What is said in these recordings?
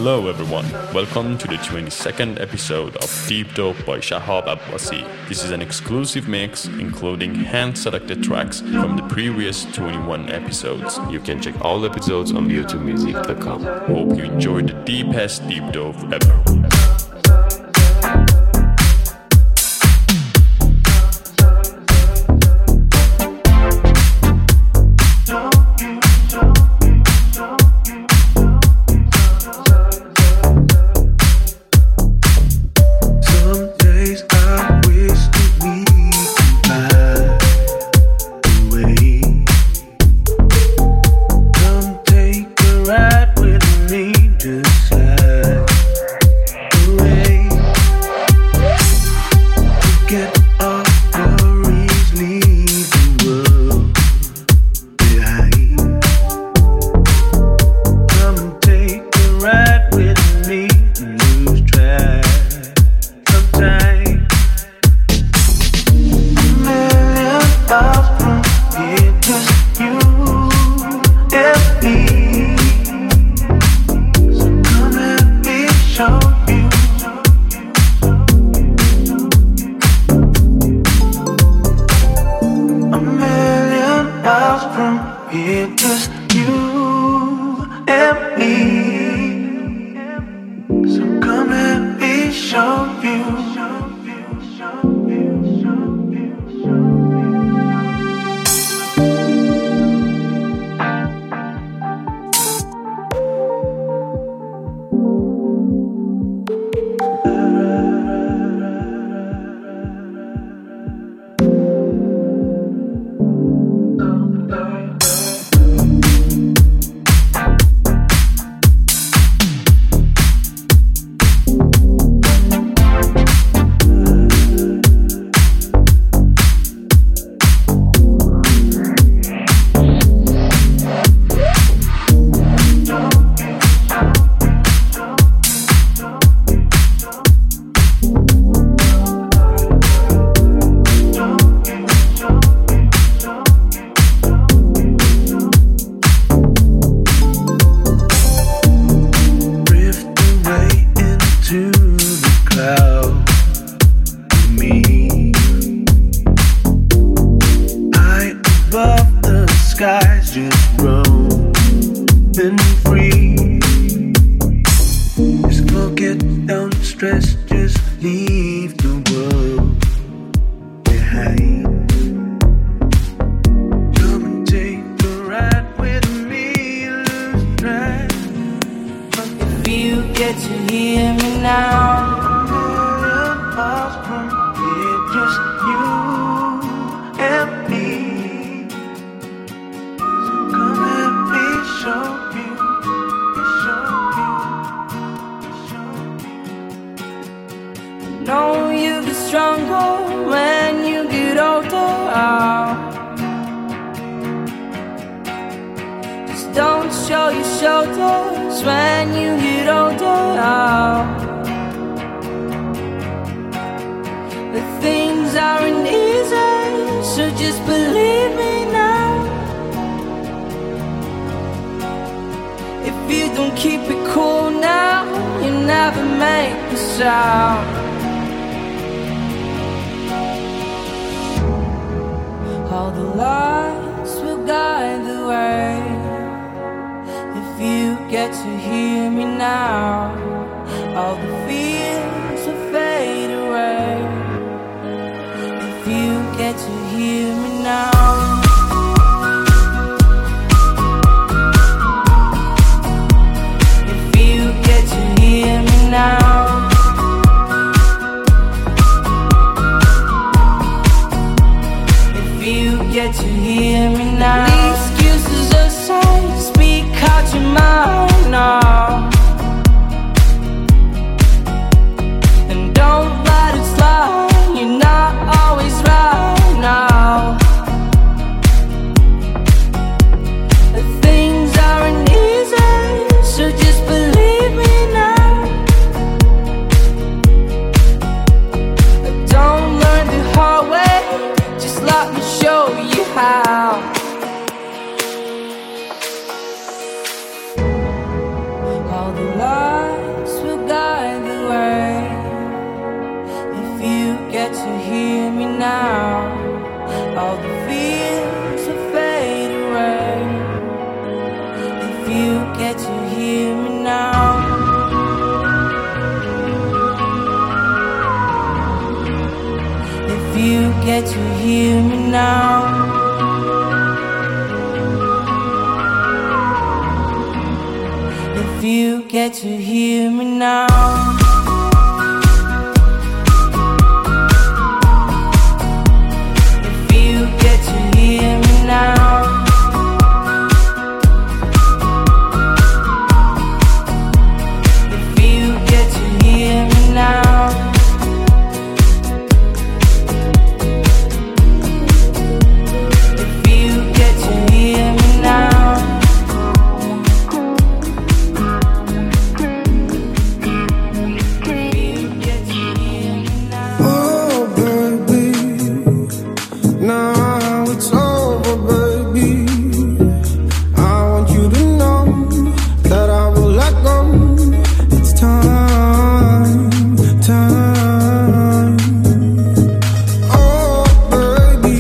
Hello everyone, welcome to the 22nd episode of Deep Dope by Shahab Abbasi. This is an exclusive mix including hand-selected tracks from the previous 21 episodes. You can check all episodes on YouTubemusic.com. Hope you enjoyed the deepest Deep Dope ever. Know you get stronger when you get older. Just don't show your shoulders when you get older. The things aren't easy, so just believe me now. If you don't keep it cool now, you never make a sound. All the lights will guide the way. If you get to hear me now, all the fears will fade away. If you get to hear me now. If you get to hear me now. Get to hear me now. The excuses aside, speak out your mind now. And don't let it slide, you're not always right now. The things aren't easy, so just believe me now. Don't learn the hard way, just let me show you how. get to hear me now, all the fears will fade away. If you get to hear me now, if you get to hear me now, if you get to hear me now. Hear me now. If you get to hear me now. If you get to hear me now. If you get to hear me now. Oh, baby, now it's over, baby. I want you to know that I will let go. It's time. Oh, baby,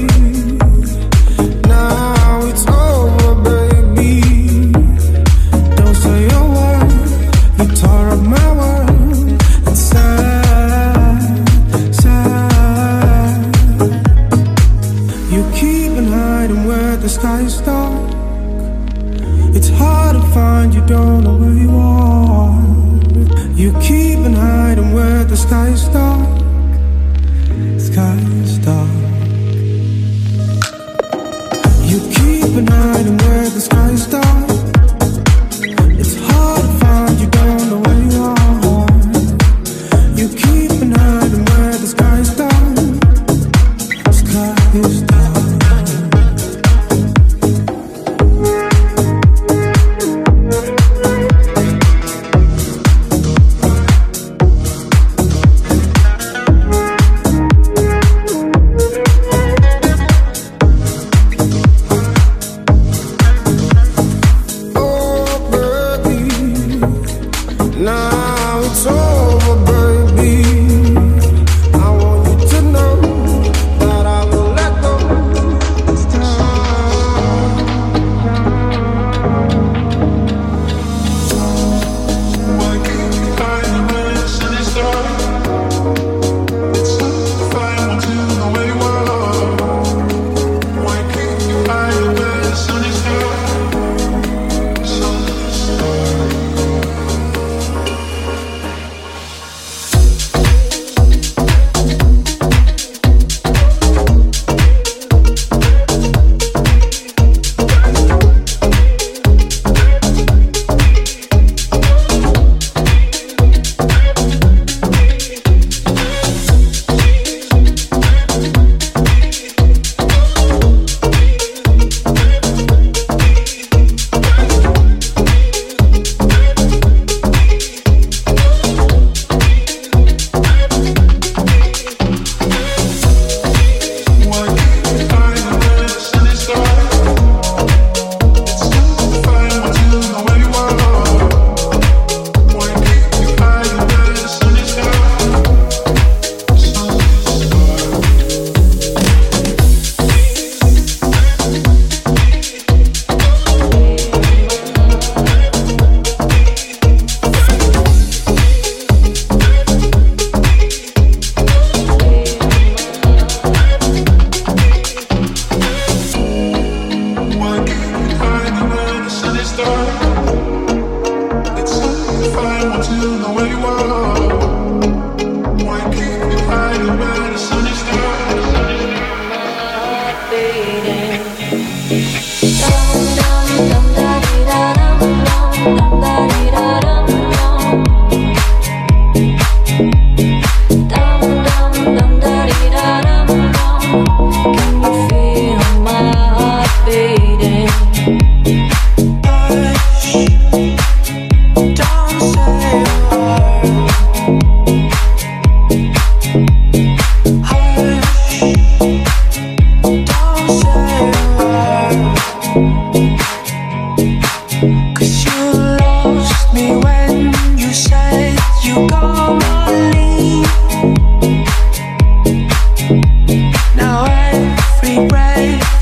now it's over, baby. Don't say a word. You tore up my world. It's sad. You keep on hiding where the sky is dark. It's hard to find, you don't know where you are. You keep on hiding where the sky is dark. Sky is dark. You keep on hiding where the sky is dark. It's hard to find, you don't know where you are. You keep on hiding where the sky is dark. Sky is dark.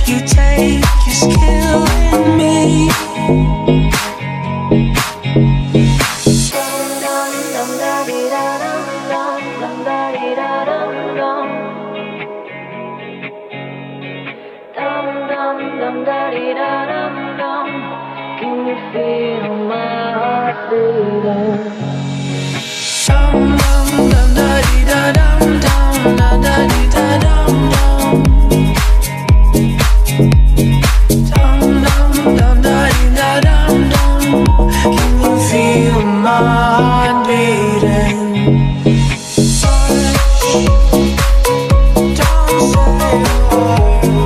you take is killing me. Can you feel my heart beating? Can you feel my heart beating? Don't say a word.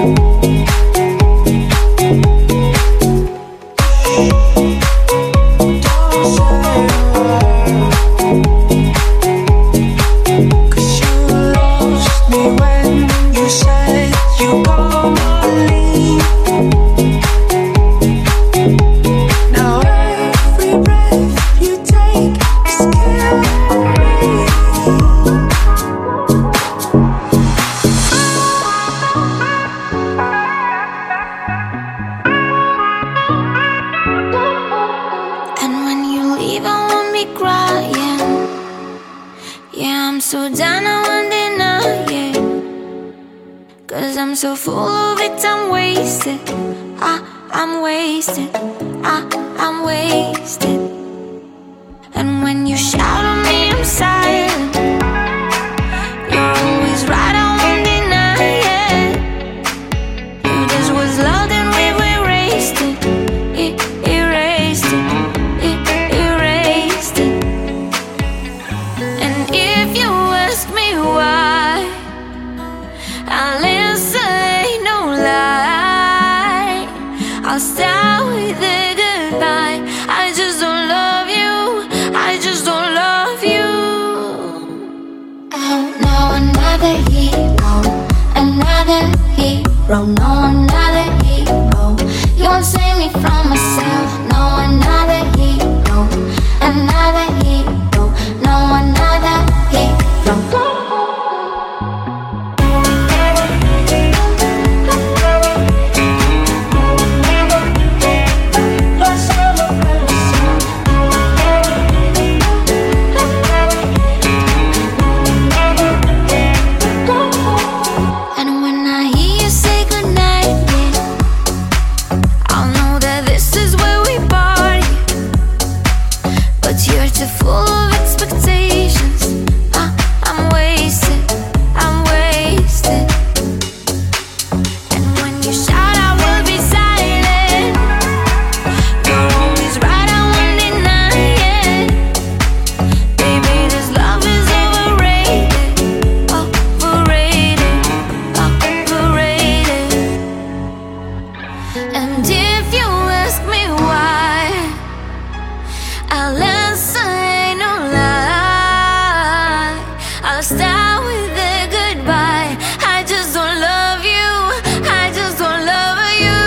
Don't say a word. 'Cause you lost me when you said you gonna leave. Now every breath you take is killing me. And when you leave, I won't be crying. Yeah, I'm so down, I won't deny it. 'Cause I'm so full of it, I'm wasted. I'm wasted. I'm wasted. And when you shout at me, I'm silent. You're always right, I won't deny it. You just was loved and we've erased it. Erased it. Erased it. And if you ask me why, I'll answer ain't no lie. I'll start with a goodbye. I just don't love you. I just don't love you. Oh no, another hero. Another hero. No, another hero. You won't save me from myself. No, another hero. Another hero. No, another hero. And when I hear you say goodnight, yeah, I'll know that this is where we party. But you're too full of expectations. I'm wasted. I'm wasted. And when you shout, I will be silent. You're always right, I won't deny it. Baby, this love is overrated. Overrated. Overrated. And if you ask me why, I'll answer ain't no lie. I'll start with a goodbye. I just don't love you. I just don't love you.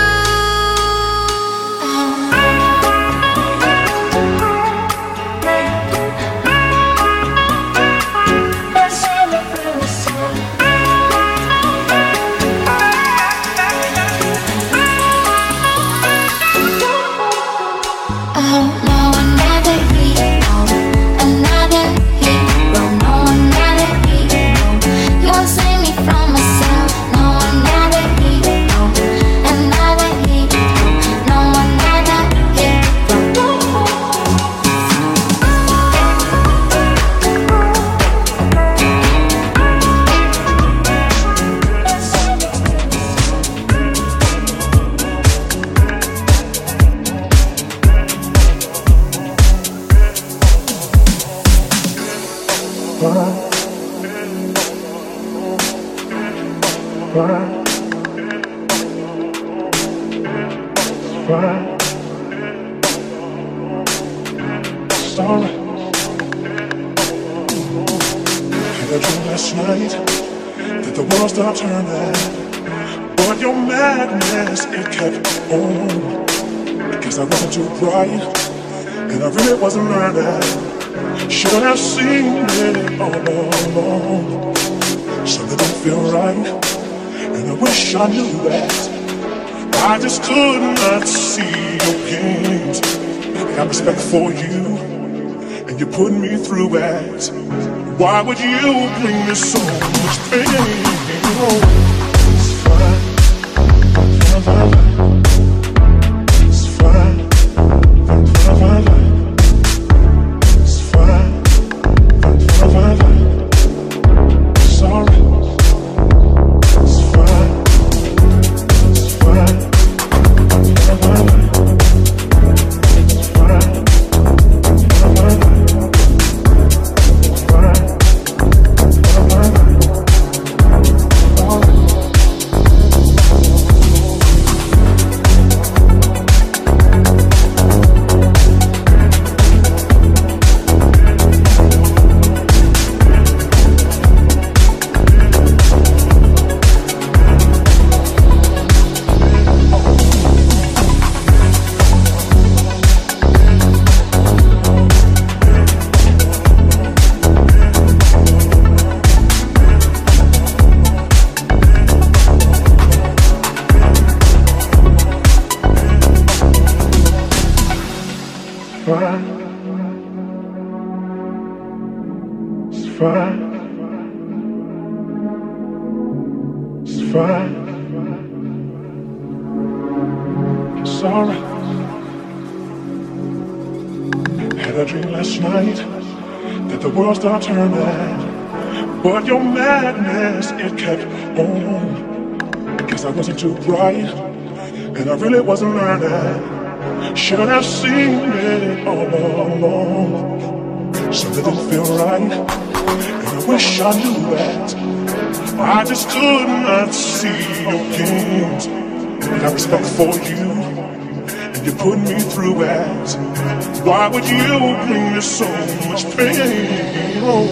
Oh no, another hero. Another hero. No, another hero. You won't save me from myself. No, another hero. Another hero. No, another hero. Sorry. Had a dream last night that the world stopped turning, but your madness, it kept on. Because I wasn't too bright, and I really wasn't learning. Should have seen it all along. Something don't feel right, And I wish I knew that. I just could not see your games. I got respect for you, and you put me through it. Why would you bring me so much pain? Oh, it's fine, it's fine, it's fine, sorry, it's fine, it's fine. Sorry. Had a dream last night that the world started turning, but your madness, it kept on. Guess I wasn't too bright, and I really wasn't learning. Should have seen it all along. Something didn't feel right, and I wish I knew that. I just could not see your games. I got respect for you, and you put me through it. Why would you bring me so much pain? Oh.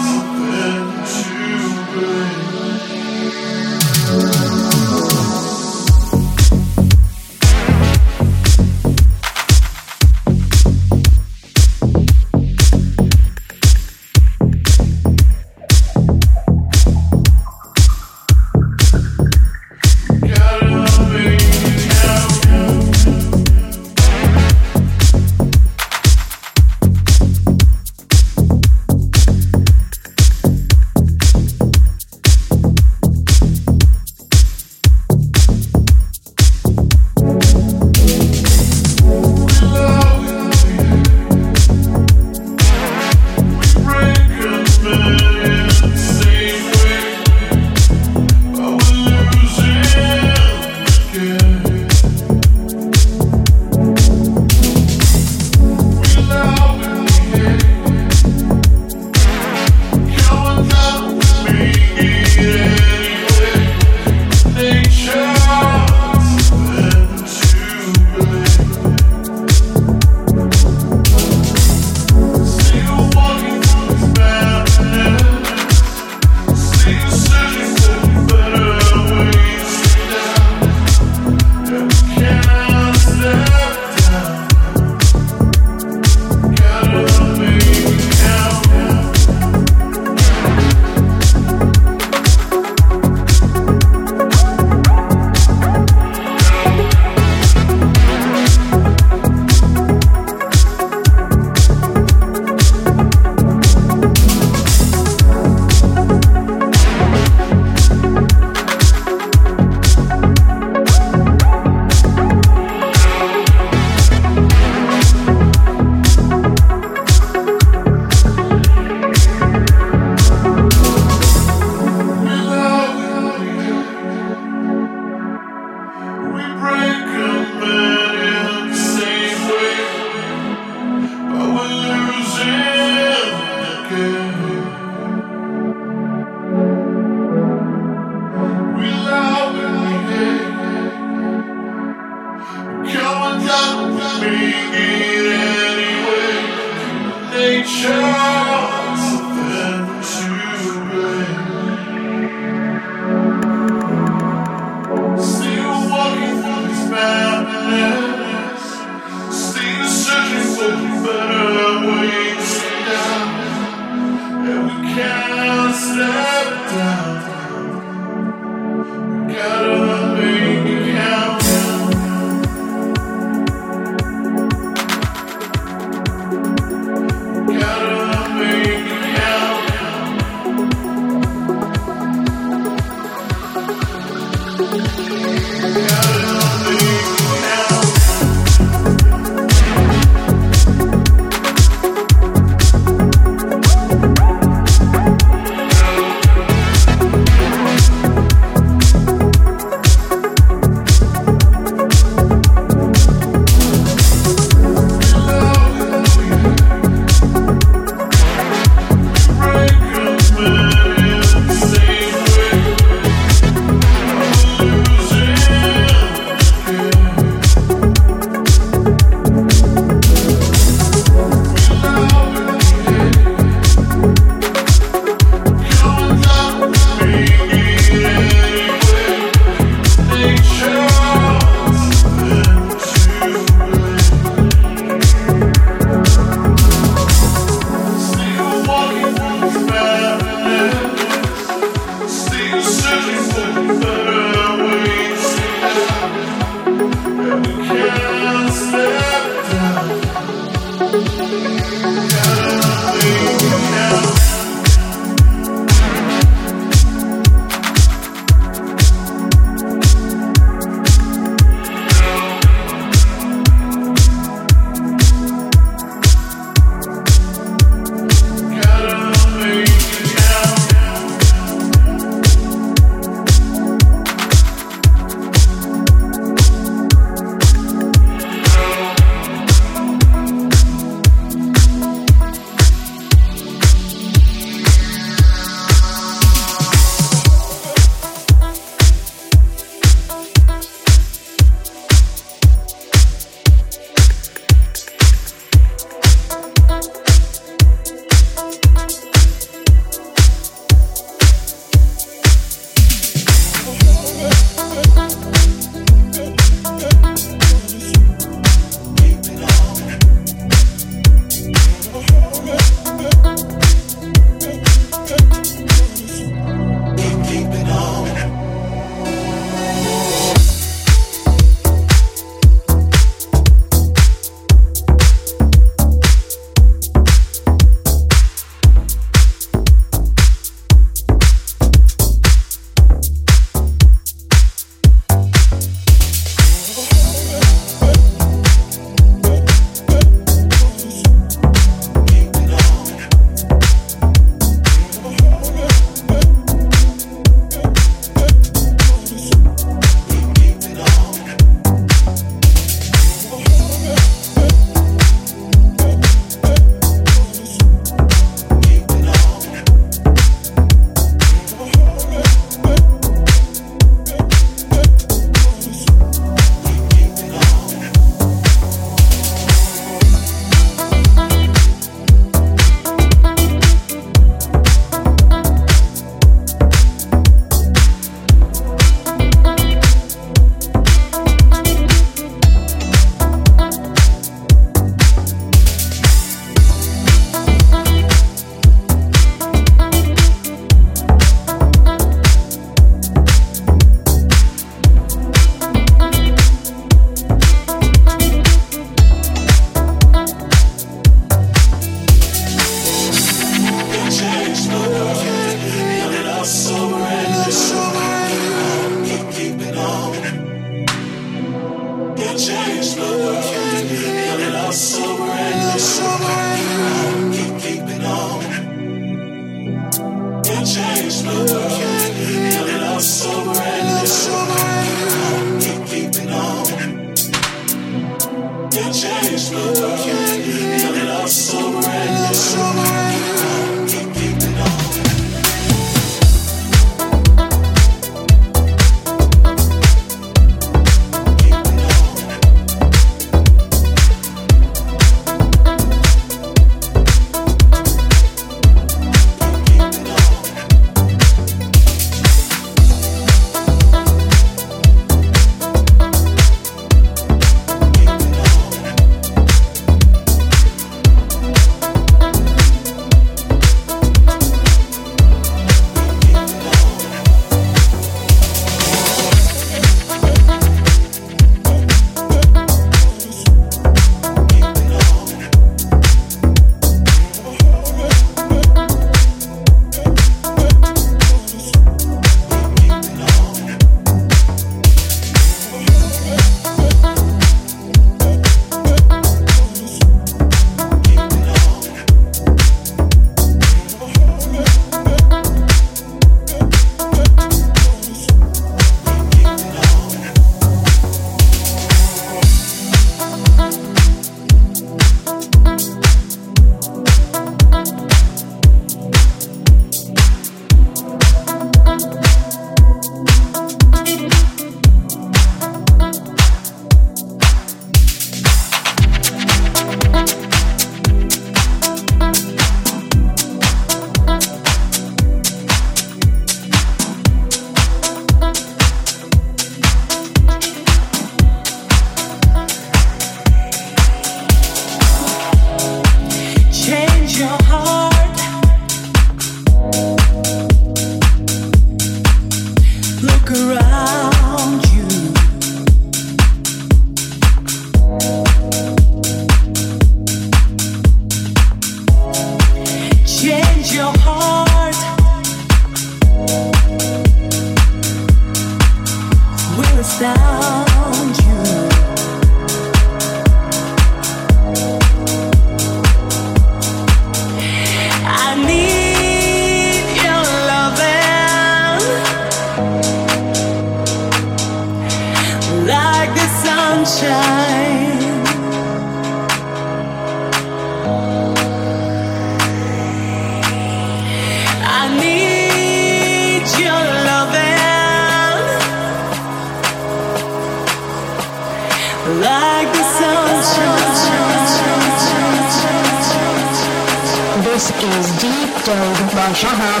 This is Deep Dove by Shahab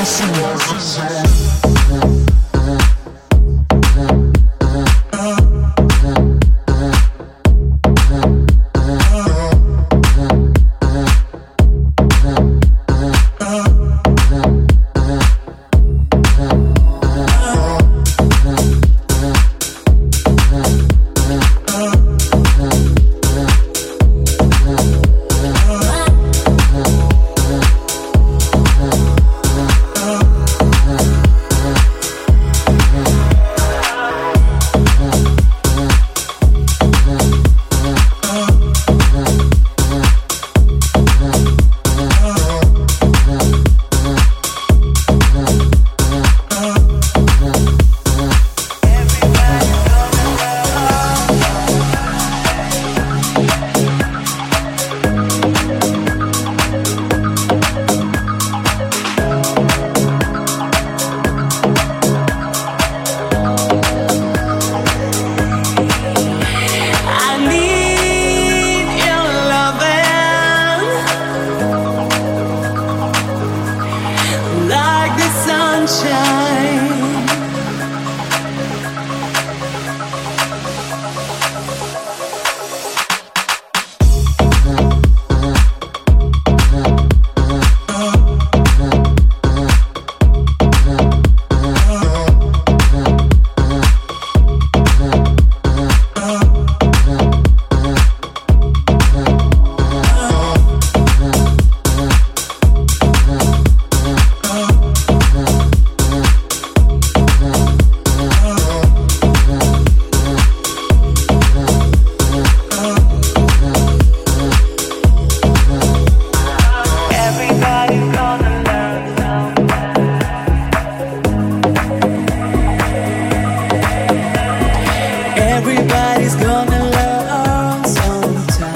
Abbasi. Everybody's gonna learn sometime.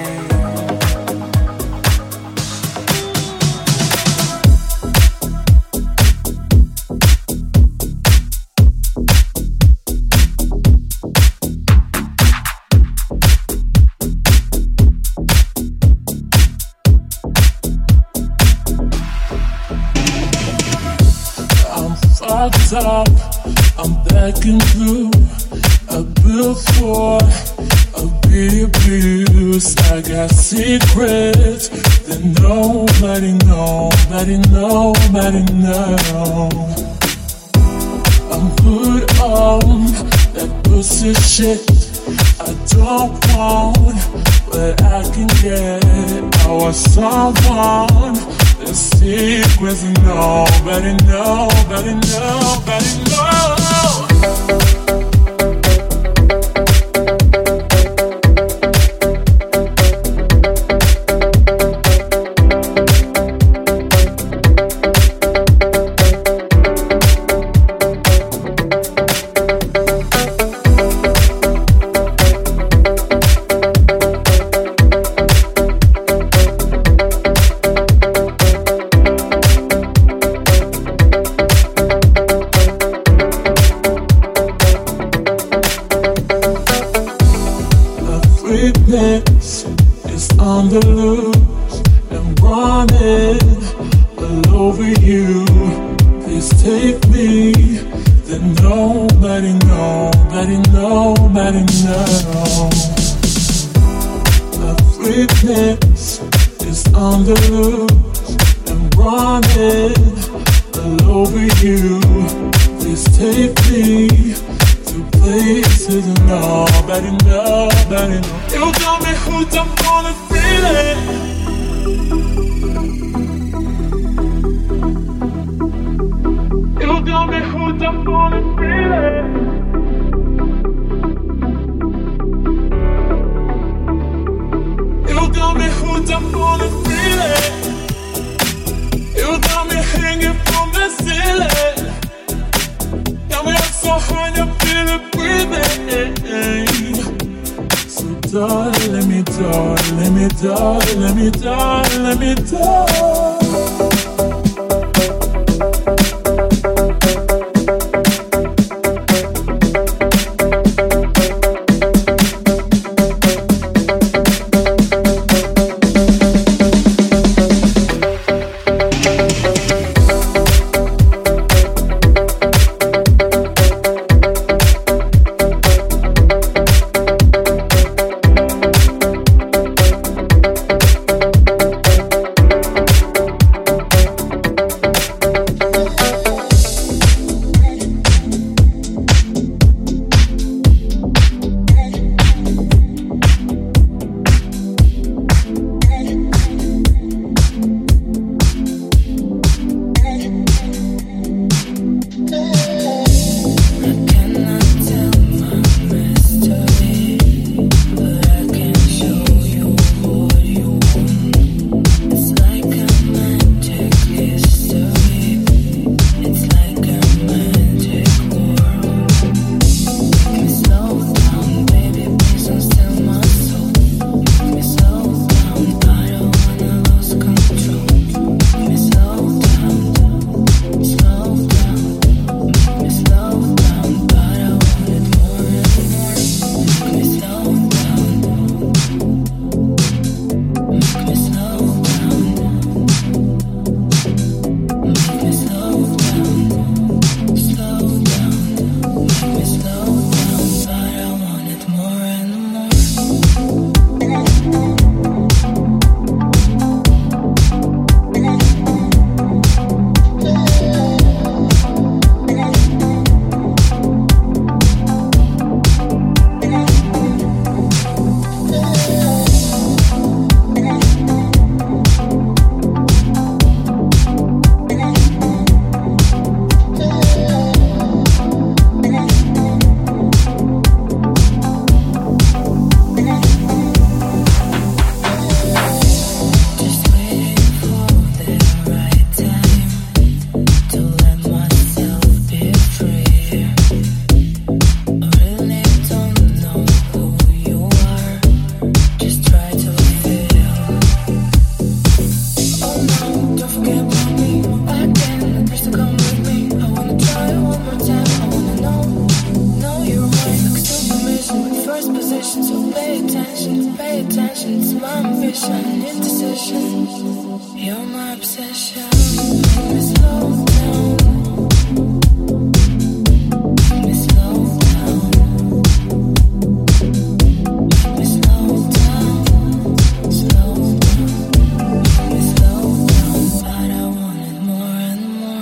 I'm fucked up, I'm backing through. I built for a big abuse. I got secrets that nobody knows. I'm good on that pussy shit. I don't want what I can get. I want someone. The secrets nobody knows. Weakness is on the loose and running all over you. Please take me, then nobody knows. Weakness is on the loose and running all over you. Please take me to places nobody knows. You got me hooked up on a feeling. You got me hooked up on a feeling. You got me hooked up on a feeling. You got me hanging from the ceiling. Got me up so high, I feel it breathing. Darling, let me die. position, so pay attention to my ambition, indecision. You're my obsession. Make me slow down. Make me slow down. Make me slow down. Slow down. Make me slow down. But I want it more and more.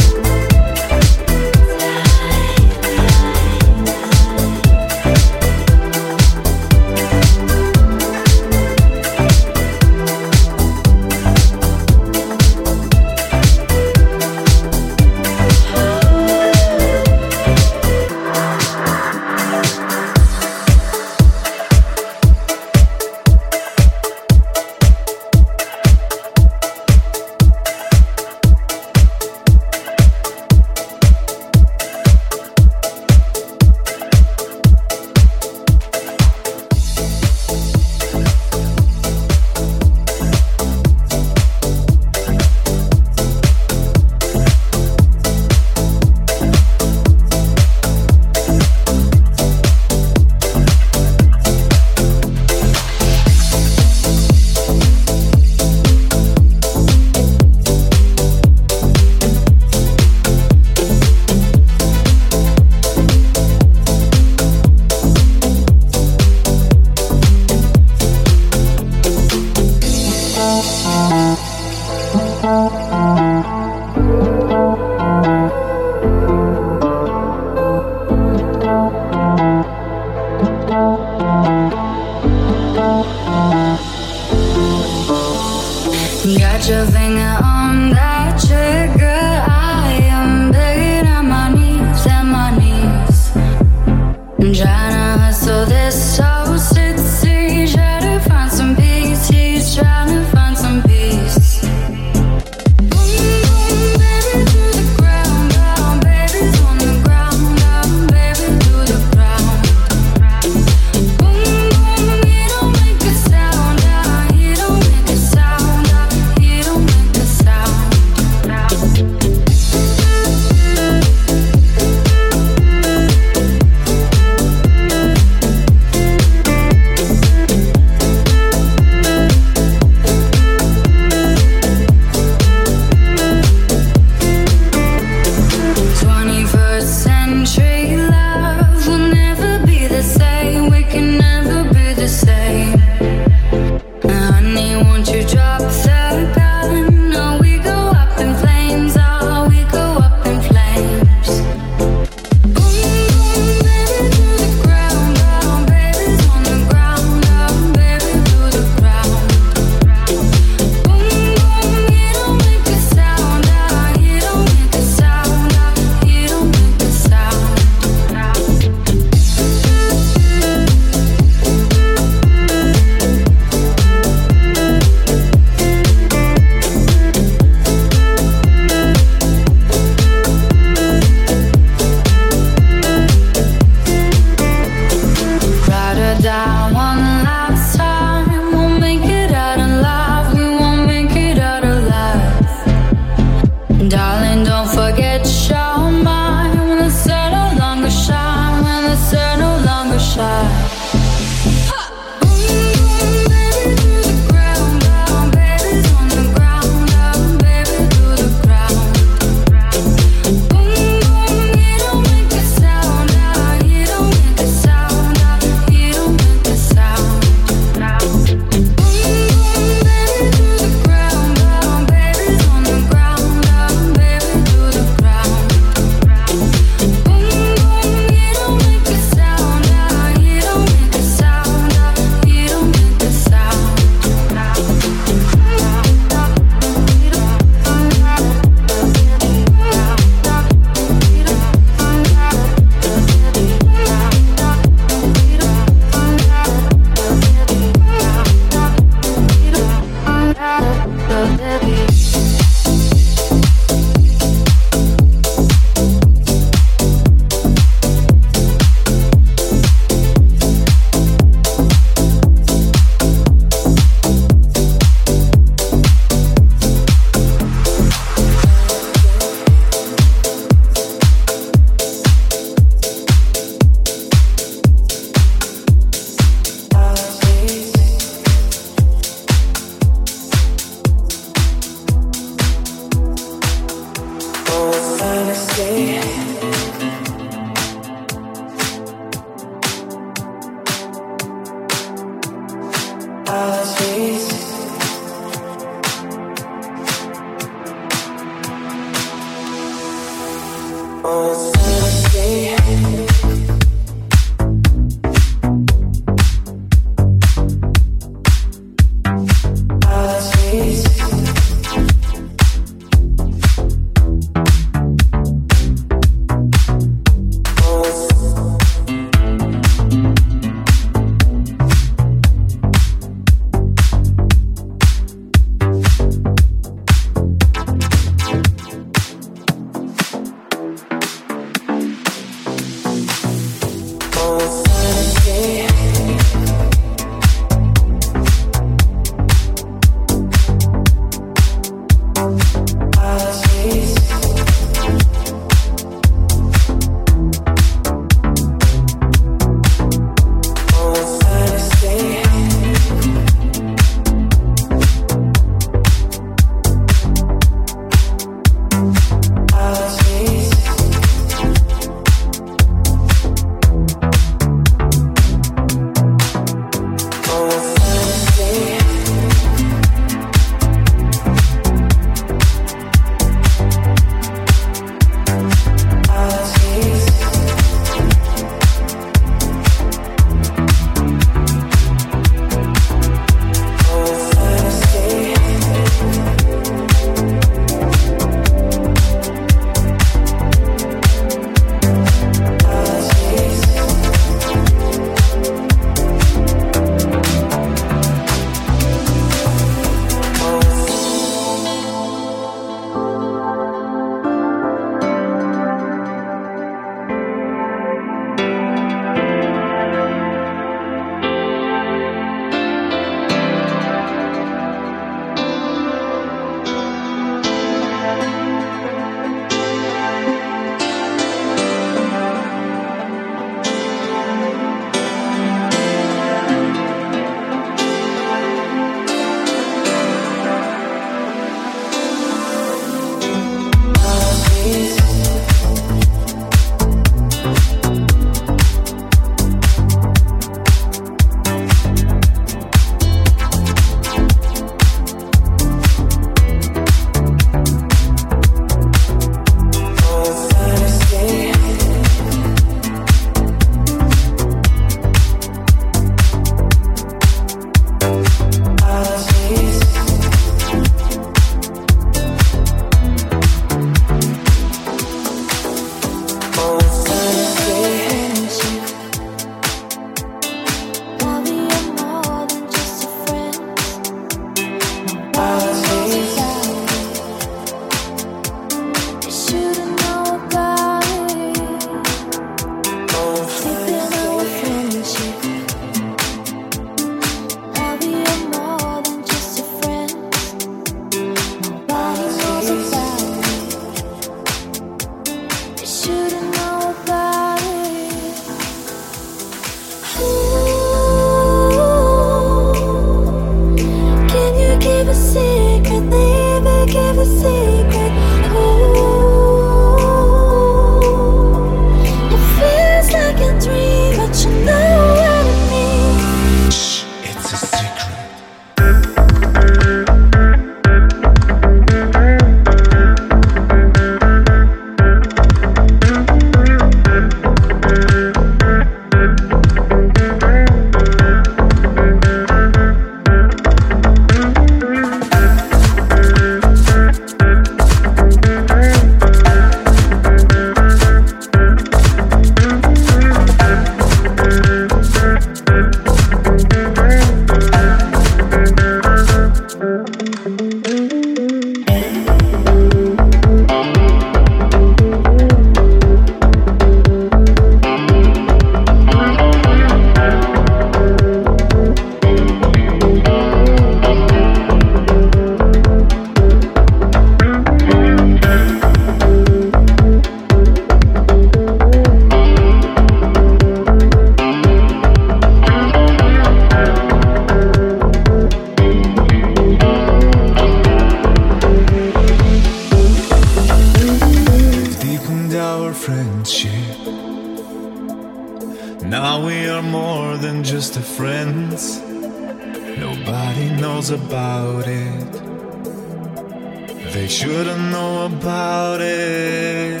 Now we are more than just friends. Nobody knows about it. They shouldn't know about it.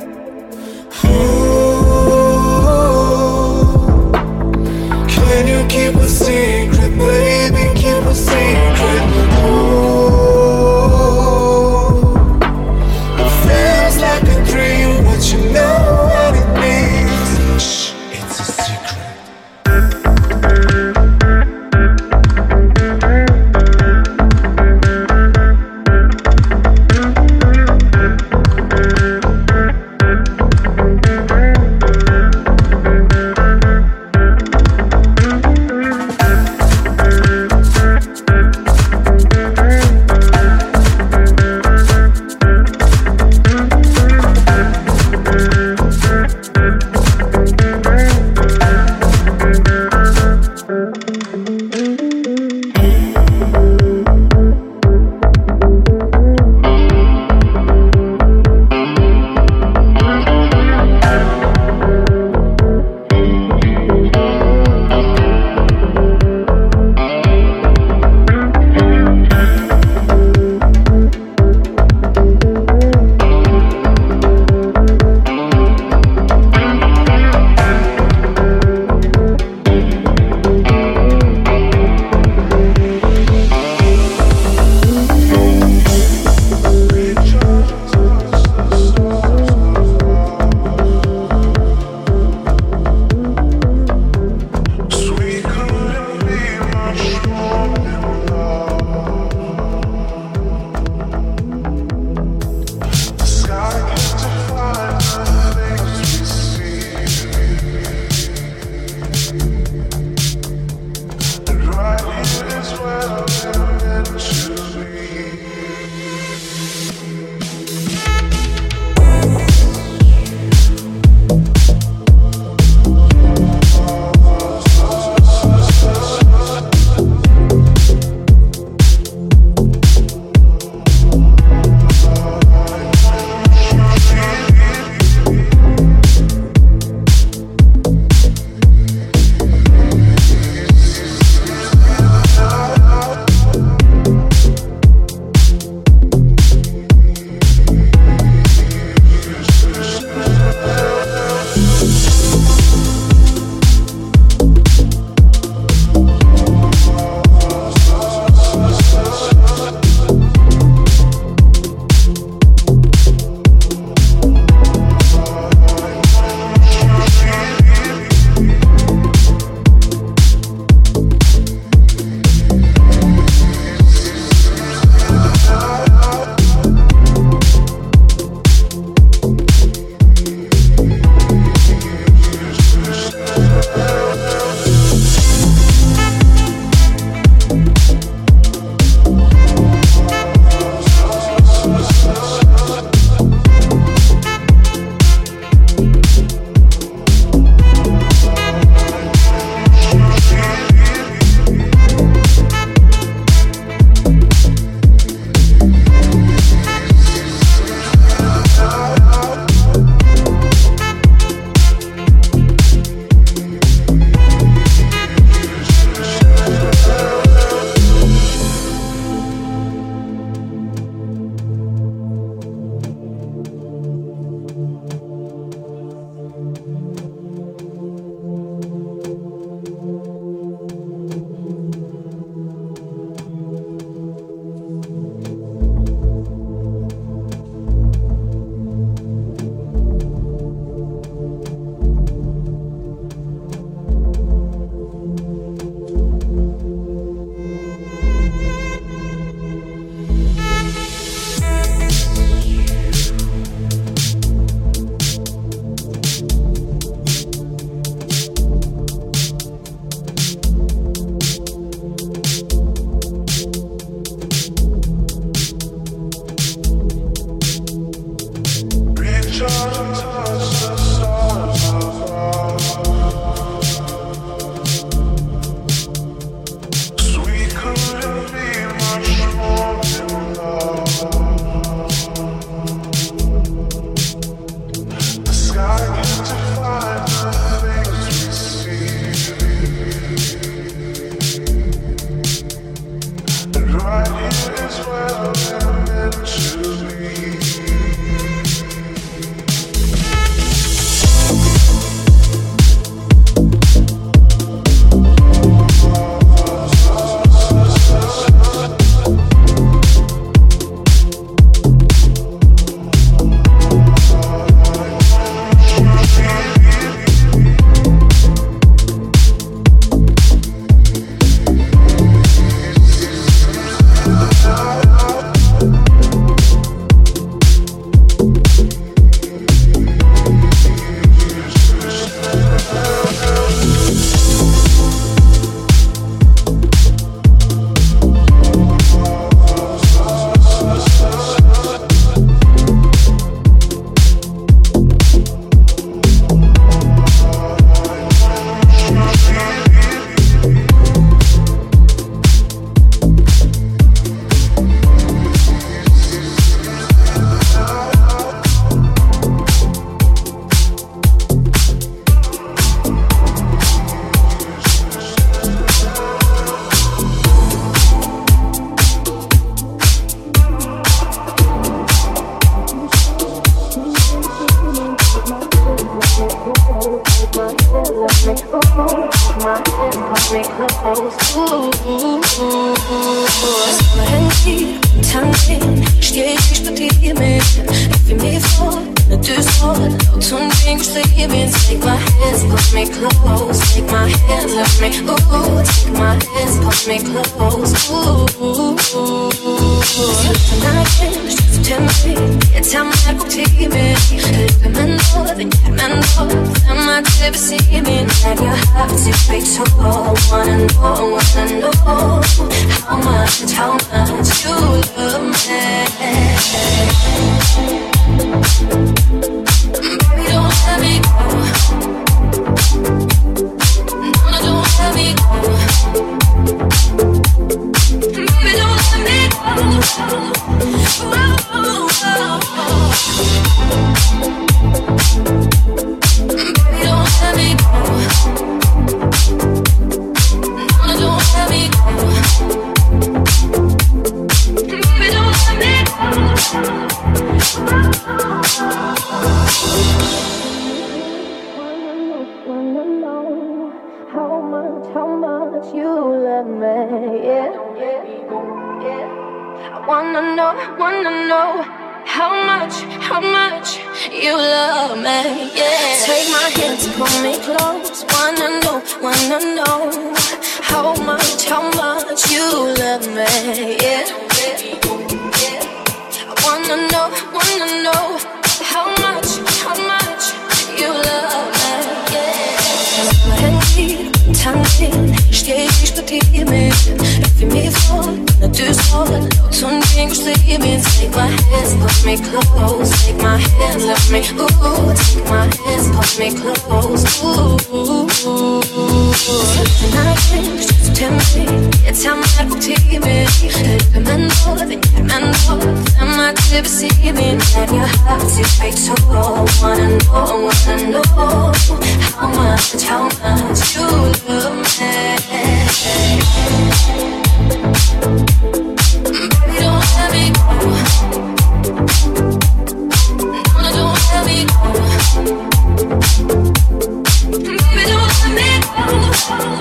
Can you keep a secret, baby? Keep a secret. It feels like a dream, but you know what it means. Shh, it's a secret. Steh ich bei dir mit, wie mir vor, ne Düsseldorf, laut und wegen steh mir. Take my hands, push me close. Take my hands, lift me, ooh. Take my hands, push me close, ooh. Tonight, September, jetzt haben wir ein Problem mit. Liebe mein Ohr, wenn ich mein Ohr, dann mag ich sie mir. Like your heart, you speak so low. Wanna know how much you love me. Baby, don't let me go. No, don't let me go. Baby, don't let me go. Baby, don't let me go. No, don't let me go. Baby, don't let me how much you love me, yeah. I wanna know how much you love me, yeah. Take my hands and pull me close. Wanna know how much you love me, yeah. I wanna know how much you love me, yeah. Tanzen, steh ich bei dir mit, wie mir vor, ne Düsseldorf, laut und wegen steh mir. Take my hands, push me close. Take my hands, lift me, ooh. Take my hands, push me close, ooh. Tonight, September, jetzt haben wir ein Problem mit. Liebe mein Ohr, wenn ich mein Ohr, dann mag ich sie mir. Like your heart, you speak so low. Wanna know how much you love me. Baby, don't let me go. No, don't let me go. Baby, don't let me go.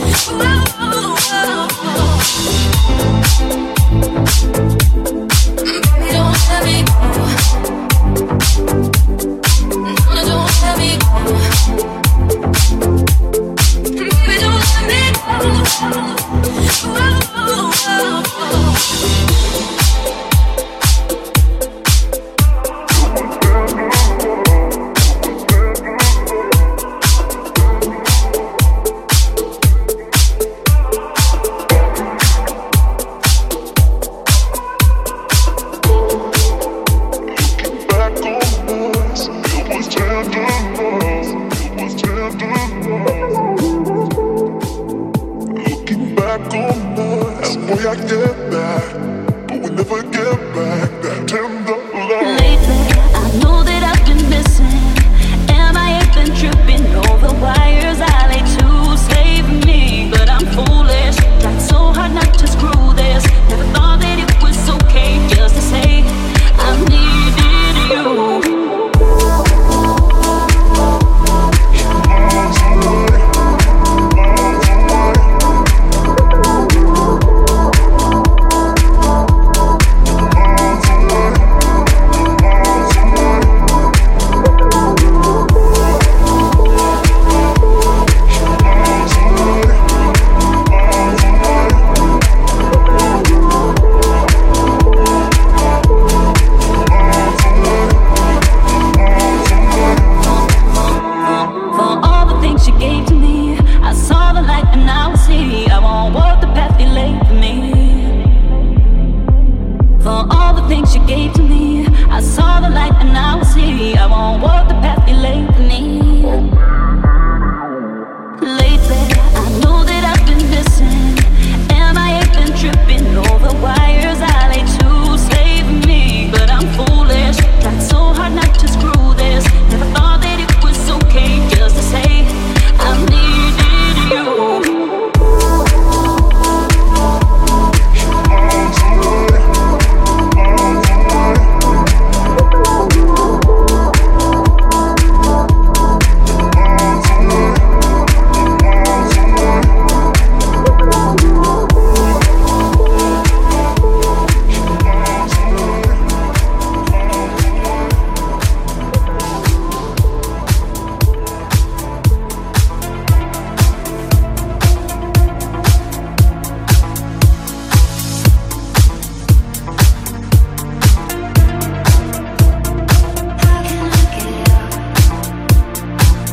Baby, don't let me go. No, don't let me go. Baby, don't let me go. Boy, I get